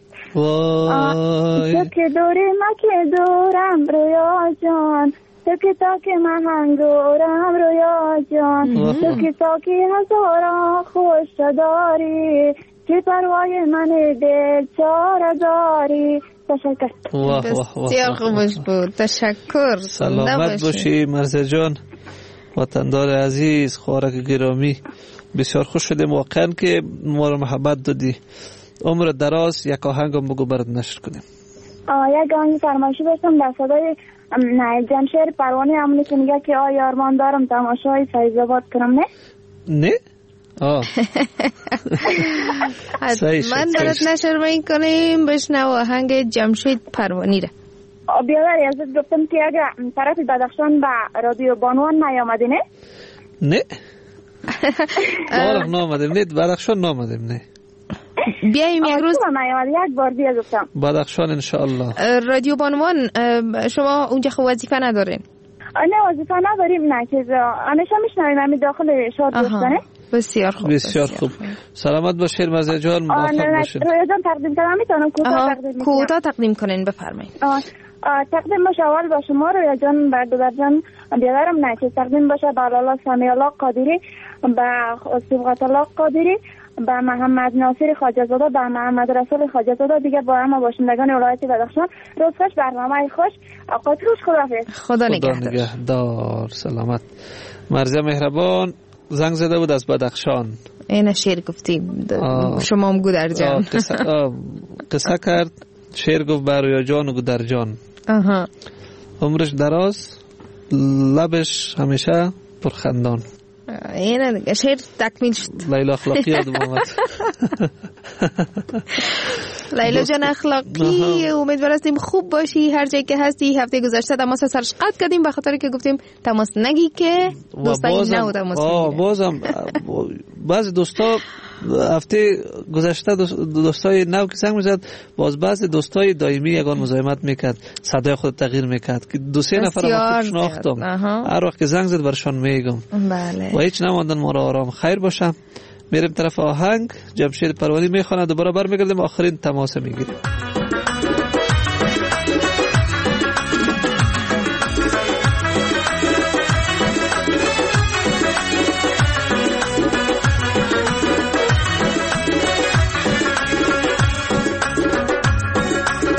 تو که دوری ما که دورم رویا جان، تو که تا که من هنگورم رویا جان، تو که تا که هزاران خوش داری که پروای من دل چاره داری. تشکر. بسیار خوبش بود. تشکر. سلامت باشی مرزا جان، وطندار عزیز، خوارک گرامی. بسیار خوش شدیم واقعا که ما رو محبت دادی. عمر دراز. یک آهنگم بگو برات نشر کنیم. یک آهنگ فرمایشی داشتم در صدای جمشید پروانی همونی که میگه که آی آرمان دارم تماشای فیض‌آباد کنم. نه؟ من برات نشر میکنیم. بشنو آهنگ جمشید پروانی را. بیادر ازت گفتم که اگر طرف بدخشان به رادیو بانوان نیامدی نه؟ نه بارم نامدیم. نه بدخشان نامدیم. نه بیاییم یک روز. یک بار بیا گفتم بدخشان انشاءالله. رادیو بانوان شما اونجا خب وظیفه ندارین؟ نه وظیفه نداریم. نه چیز همیشه میشنویم همین داخل شاد دوستانه. بسیار خوب. بسیار خوب. سلامت باشید مرزا جان. موفق باشید. رویا جان تقدیم کنم میتونم کوتاه تقدیم کنین بفرمایید. تقدیم باشه اول با شما رویا جان، بر دودر جان بیادرم نه چیز تقدیم باشه به لالا سمی الله قادری، به صبغت الله قادری، به محمد ناصر خواجه‌زاده، به محمد رسول خواجه‌زاده، دیگه با همه باشندگان ولایت بدخشان. روز خوش، برنامه خوش. اوقات روز خداحافظ. خدا نگهدار. سلامت. مرزا مهربان زنگ زده بود از بدخشان. این شعر گفتیم شما هم گودر جان. قصه کرد، شعر گفت برویا جان و گودر جان. عمرش دراز، لبش همیشه پرخندان. اینه دیگه شعر تکمیل شد. لیلا اخلاقی یادم آمد. لیلا جان اخلاقی، امیدوار هستیم خوب باشی هر جایی که هستی. هفته گذشته تماس سرش قطع کردیم به خاطر که گفتیم تماس نگی که دوستای نو تماس میگیره. بازم بعضی دوستا هفته گذشته دوستای نو که زنگ میزد، باز بعضی دوستای دائمی یگان مزاحمت میکرد، صدای خود تغییر میکرد که دو سه نفر ما شناختم. هر وقت که زنگ زد برشان میگم. بله. و هیچ نماندن ما را آرام. خیر باشه. میریم طرف آهنگ. جمشید پروانی میخواند، دوباره برمیگردیم آخرین تماس میگیریم.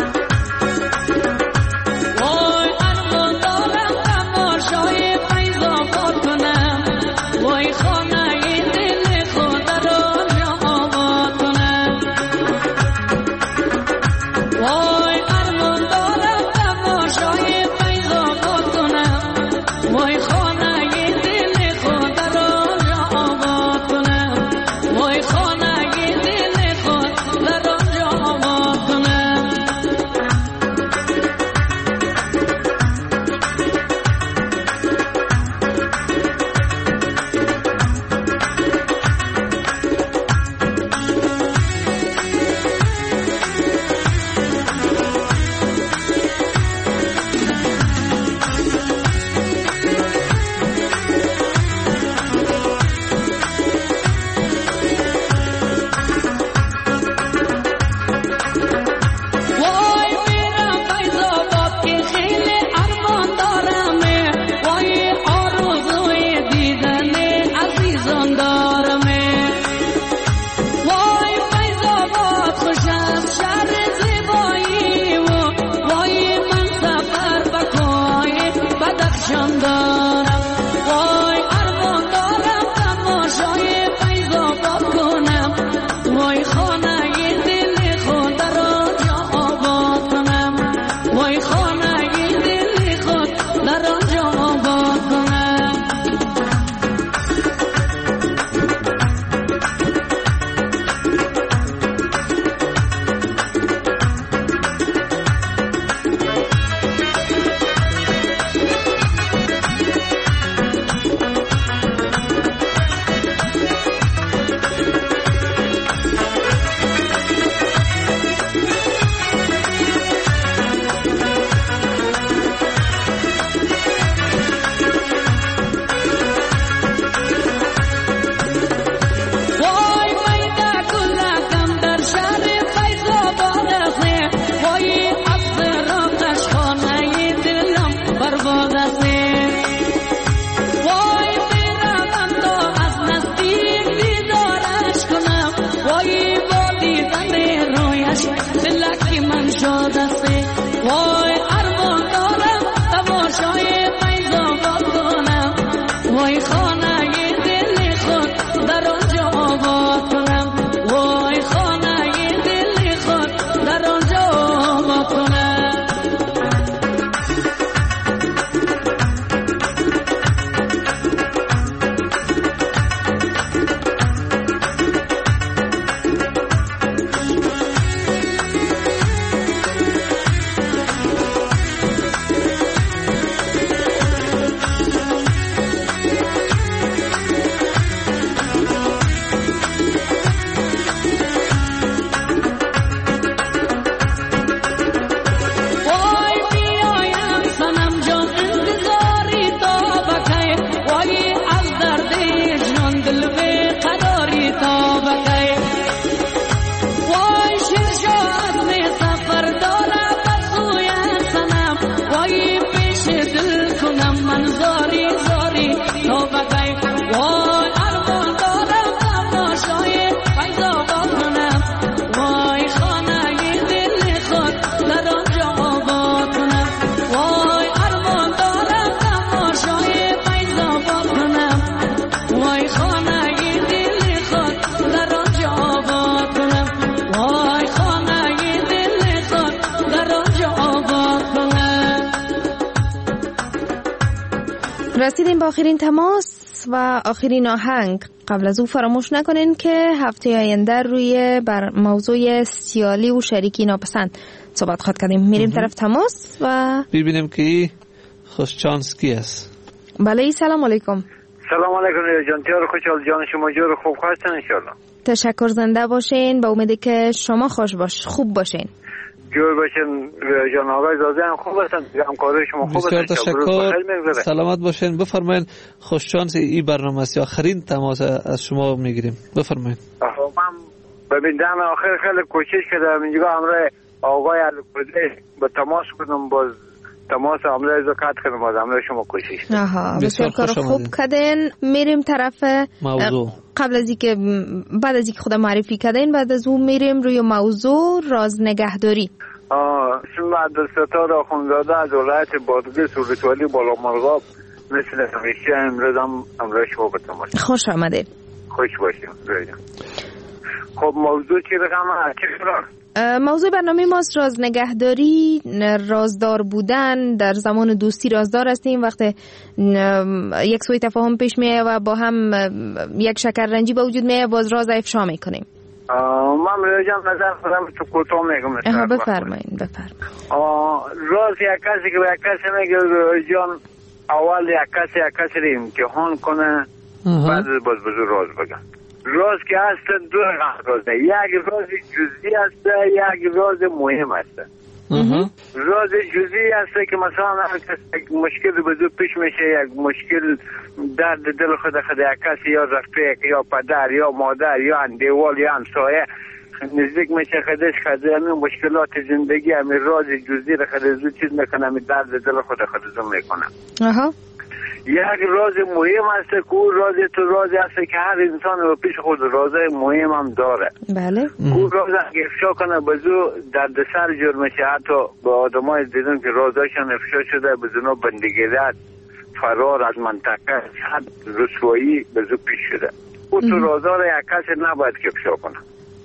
وای ارمان دارم تماشای فیض وای خانه دل خود در آنجا آباد کنم وای خانه دل خود در آنجا آباد کنم رسیدیم با آخرین تماس و آخرین آهنگ. قبل از او فراموش نکنین که هفته آینده روی بر موضوع سیالی و شریکی ناپسند صحبت خواهد کردیم. میریم طرف تماس و ببینیم که خوش چانس کی است. بله سلام علیکم. سلام علیکم جان خوشحال جان شما جور خوب هستین ان شاء الله. تشکر زنده باشین با امید که شما خوب باشین. جور باشین جان آقای زاده هم خوب هستن همکارای شما خوب هستن. بسیار تشکر سلامت باشین. بفرمایین خوش شانس این برنامه است. آخرین تماس از شما میگیریم بفرمایین. من ببینم آخر خیلی کوشش کردم اینجا همراه آقای الکوزی با تماس کنم باز تماس عمله رو قطع کنم باز همراه شما کوشش کردم. بسیار کار خوب کردین. میریم طرف موضوع. قبل از اینکه بعد از اینکه خودم معرفی کردین بعد از اون میریم روی موضوع راز نگهداری. اسم عبدالستار آخوندزاده از ولایت بادغیس ولسوالی بالا مرغاب مثل همیشه امروز هم همراه شما به تماس. خوش آمدین. خوش باشیم. خب موضوع چی رقم موضوع برنامه ماست راز نگهداری، رازدار بودن. در زمان دوستی رازدار هستیم، وقتی یک سوء تفاهم پیش میاد و با هم یک شکررنجی به وجود میاد باز راز افشا میکنیم. من راجع نظر خودم تو کوتاه میگم. بفرمایید. راز یک کسی که یک کسی میگه جان اول یک کسی رو امتحان کنه بعد باز بزرگ راز بگم. راز که هست دو رازه، یک راز جزئی هست یک راز مهم هست. راز جزئی هست که مثلا هر کس یک مشکل بزرگ پیش میشه، یک مشکل درد دل خود یک کسی یا رفیق یا پدر یا مادر یا اندیوال یا همسایه نزدیک میشه خودش همین مشکلات زندگی همین راز جزئی رو خودش چیز میکنه، همین درد دل خودش میکنه. یک راز مهم است که اون راز تو رازی است که هر انسان رو پیش خود رازای مهم هم داره. بله. اون راز اگه افشا کنه بزو دردسر جور میشه. حتی به آدمای دیدن که رازایشان افشا شده بزنو بندگیرت فرار از منطقه حد رسوایی بزو پیش شده. اون تو رازا رو یک کسی نباید که افشا کنه.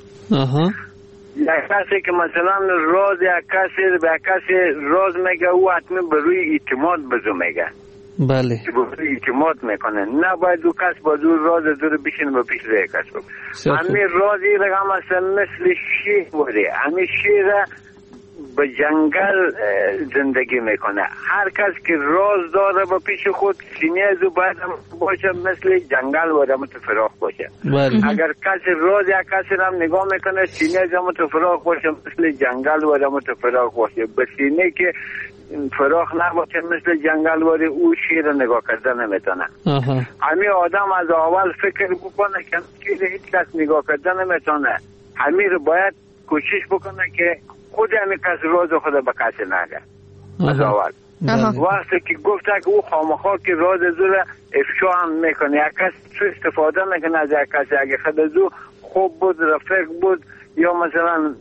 یک کسی که مثلا راز یک کسی راز میگه او حتما به روی اعتماد بزو میگه. بله. اعتماد میکنه. نباید دو کس با دو راز دور بشین و پیش روی کس بگه. همین رازی رقم اصلا مثل شیر بوده. همین شیر به جنگل زندگی میکنه. هر کس که راز داره با پیش خود سینه زو باید باشه مثل جنگل بوده متفراق باشه. اگر کسی راز یا کسی هم نگاه میکنه سینه زو متفراق باشه مثل جنگل بوده متفراق باشه. به سینه که فراخ نباشه مثل جنگل واری او شیر نگاه کردن نمیتونه. همین آدم از اول فکر بکنه که شیر هیچ کس نگاه کردن نمیتونه. همین رو باید کوشش بکنه که خود همین کس راز خود به کسی نگه. از اول وقتی که گفته که او خامخواه که راز زور افشا هم میکنه. یک کس تو استفاده میکنه از یک کسی. اگه خود زو خوب بود رفیق بود یا مثلا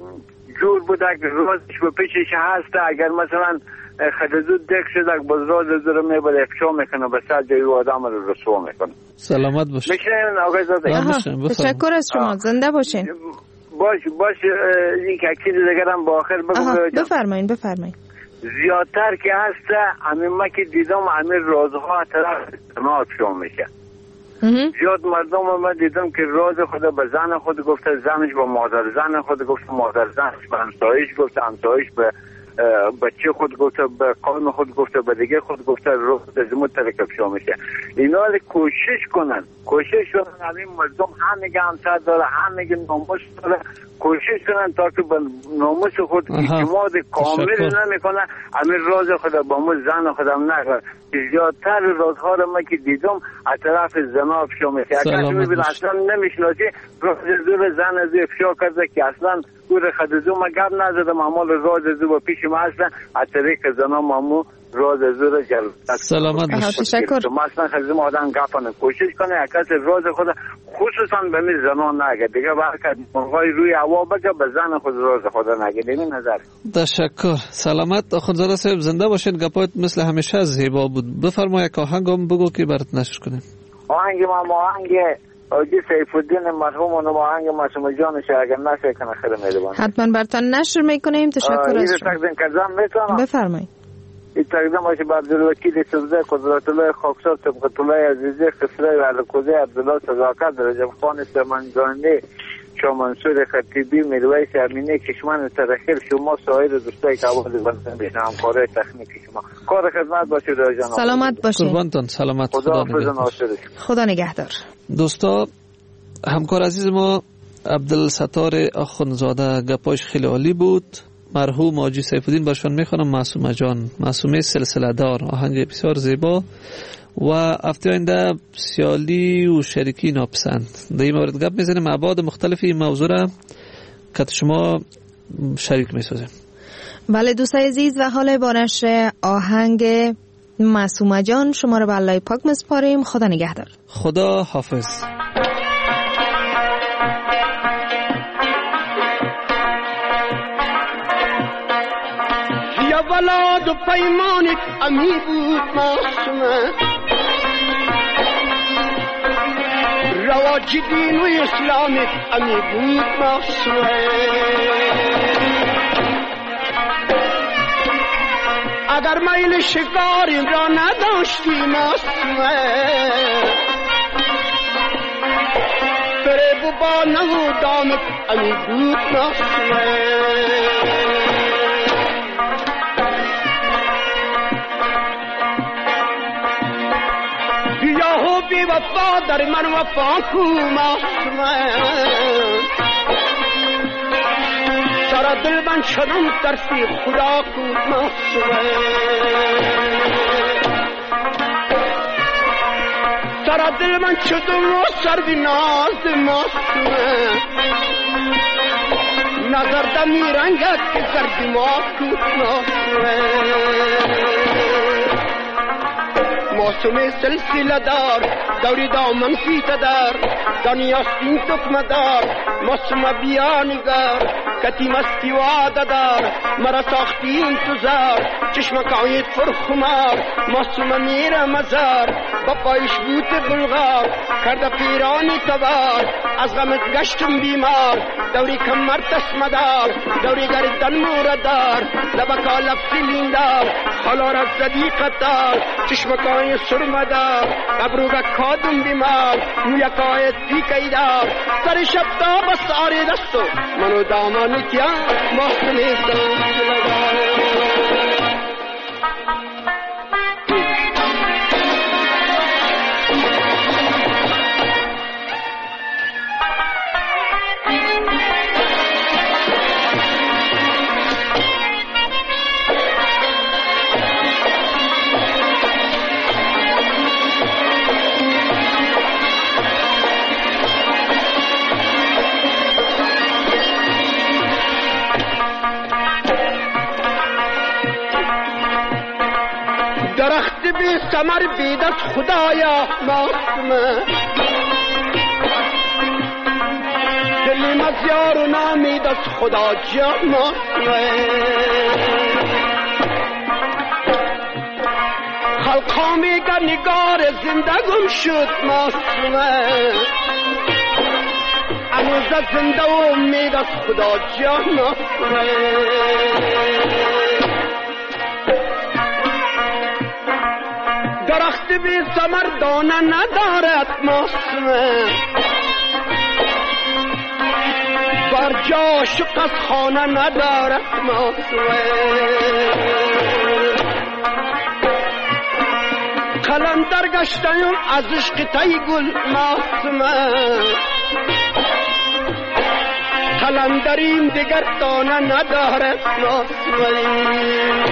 جور بوده که رازش به پیشش هست. اگر مثلا خدزو دک شده که باز راز زور میبره افشا میکنه به سر جای آدم رو رسوا میکنه. سلامت باشین. میشنین آقای زاده؟ تشکر از شما، زنده باشین. باش این که چیز دیگر هم با آخر بگم. بفرمایین. زیادتر که هست همین ما که دیدم همین رازها طرف زنا افشا میشه. زیاد مردم من دیدم که راز خود به زن خود گفته، زنش به مادر زن خود گفته، مادر زنش به همسایش گفته، همسایش به بچه خود گفته، به قوم خود گفته، به دیگه خود گفته، روح تزمون ترکب شو میشه. اینا کوشش کنن همین مردم هم نگه همسر داره، هم نگه ناموس داره، کوشش کنن تا که به ناموس خود اعتماد کامل نمیکنه، همین راز خود با مو زن خودم نکنه. زیادتر رازها رو من که دیدم از طرف زنا افشا میشه. اگر میبین اصلا نمیشناسی راز زور زن از افشا کرده که اصلا گوره خدزو ما گب نزدم، اما راز زور با پیش ما اصلا از طریق زنا مامو راز زور جلب. سلامت باشید. تشکر. ما اصلا خدزو آدم گفنه کوشش کنه کس راز خود خصوصا به می زنا نگه دیگه برکت مرغای روی هوا بگه به زن خود راز خود نگه. این نظر. تشکر. سلامت آخوندزاده صاحب، زنده باشین. گپات مثل همیشه زیبا بود. بفرمایید که آهنگم بگو که برات نشر کنیم. آهنگ ما آهنگ آجی سیف‌الدین مرحوم و آهنگ معصومه جانش اگر نشه کنه خیلی مهربان. حتما براتون نشر میکنیم. تشکر از شما. تقدیم کردم میتونم. بفرمایید. این تقدیم باشه به عبدالوکیل سبزه، قدرت الله خاکسار، طبقت الله عزیزی، خسرای و علکوزه، عبدالله صداقت، رجب خان سمنگانی، شما منصور خطیبی، میرویس امینی، کشمن ترخیر، شما سایر دوستای که آواز بندن بیشن همکاره تکنیکی شما. کار خدمت باشید جناب. سلامت باشید. قربانتون. سلامت. خدا نگهدار. دوستا، همکار عزیز ما عبدالستار آخوندزاده گپاش خیلی عالی بود. مرحوم حاجی سیف‌الدین باشون میخوانم معصومه جان، معصومه سلسله دار، آهنگ بسیار زیبا و هفته آینده سیالی و شریکی ناپسند. در این مورد گپ میزنیم، ابعاد مختلفی این موضوع را که شما شریک میسازیم. بله دوستای عزیز، و حال با نشر آهنگ معصومه جان شما را به الله پاک میسپاریم. خدا نگهدار. خدا حافظ. ولاد و پیمانت امی بود معصومه، رواج دین و اسلامت امی بود معصومه. اگر میل شکاری را نداشتی معصومه، فریب و با نمودامت امی بود معصومه. بی وفا در من وفا کو معصومه، سر دل من شدم ترسی خدا کو معصومه. سر دل من شدم و سر بی ناز معصومه، نظر دمی رنگت که زردی ما کو معصومه. معصومه سلسله دار دوری دامن فیت دار، دنیا سین تکمه دار، معصومه بیا نگار، کتی مستی وعده دار، مرا ساختی انتظار، چشمک عید پر خمار، معصومه میره مزار، با پایش بوت بلغار، کرده پیرانی تبار، از غمت گشتم بیمار، دوری کمر تسمه دار، دوری گردن موردار، لبکا لب فیلین دار، حالا را صدیقت دار، چشمکای سرمدار، ابروگا کادم بیمار، مویکای تیکی دار، سر شب تا بس آری دستو، منو دامانی کیا محسنی سلسله دار. درخت بی ثمر بی دست خدایا معصومه، دل دایم از یار و نامید از خدا جان ماسمه خلقا میگن نگار زندگم شد ماسمه امروز زنده و امید از خدا جان ماسمه درخت بی ثمر دانه ندارد ماسمه بر جا شق از خانه ندارد ماسمه قلندر گشتیم از عشق تی گل ماسمه قلندریم دیگر دانه ندارد ماسمه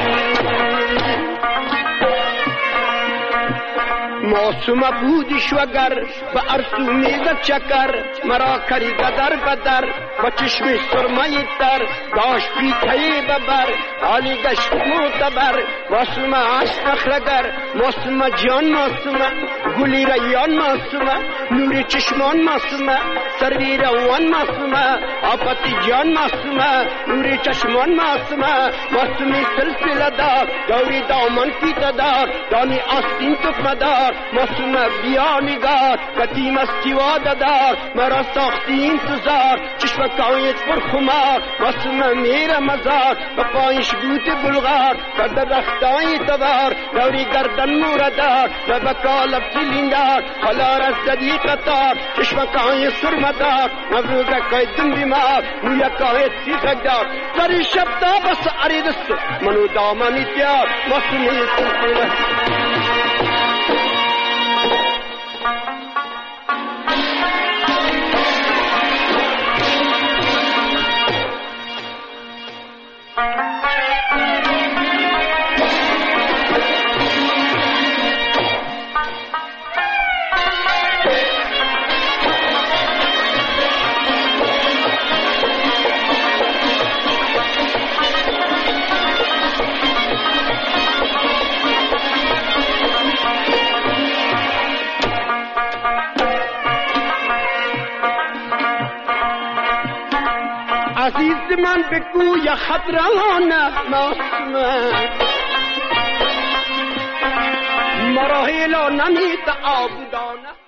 معصومه بودیش وگر به ارسو میزد چکر مرا کری در بدر و چشم سرمه تر داشت پیتهی ببر حالی گشت معتبر معصومه عشق نخلگر معصومه جان معصومه گلی ریان معصومه نوری چشمان معصومه سروی روان معصومه آفتی جان معصومه نوری چشمان معصومه معصومی سلسله دار دوری دامن پیته دار دانی آستین تکمه دار معصومه بیا نگار قدیم استیواد دار مرا ساختی انتظار چشم کایت پر خمار معصومه میره مزار و پایش بوت بلغار و درختای دوار دوری گردن موردار و بکالب سیلیندار حالا رزدی قطار چشم کای سرمدار نبروگه کای دن بیمار مویا کای سیخک دار سری شب دا بس عریدست منو دامنی تیار معصومی سلسله عزیز من بگو یا خبرانه معصومه مرا هیلا نمیده آبودانه